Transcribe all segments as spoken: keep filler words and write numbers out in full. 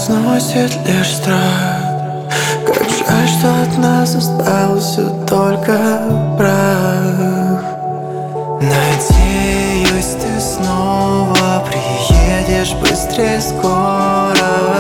разносит лишь страх. Как жаль, что от нас остался только прах. Надеюсь, ты снова приедешь быстрее скоро.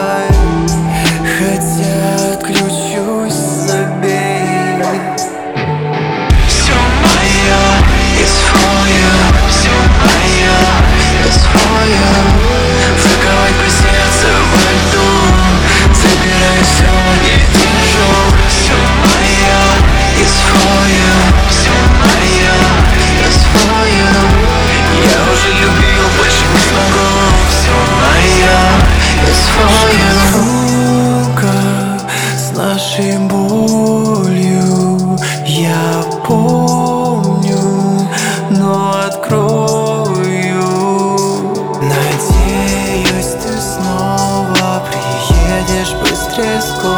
Хотя отключусь, забей. Все мое is for you. Все мое is for you. Заковать по сердцу во льду, забирай все, не держу. Все мое is for you. Все мое is for you. Я уже любил, больше не смогу. Все мое is for you. Сука, с нашей болью я помню, но открою. Надеюсь, ты снова приедешь быстрее скоро.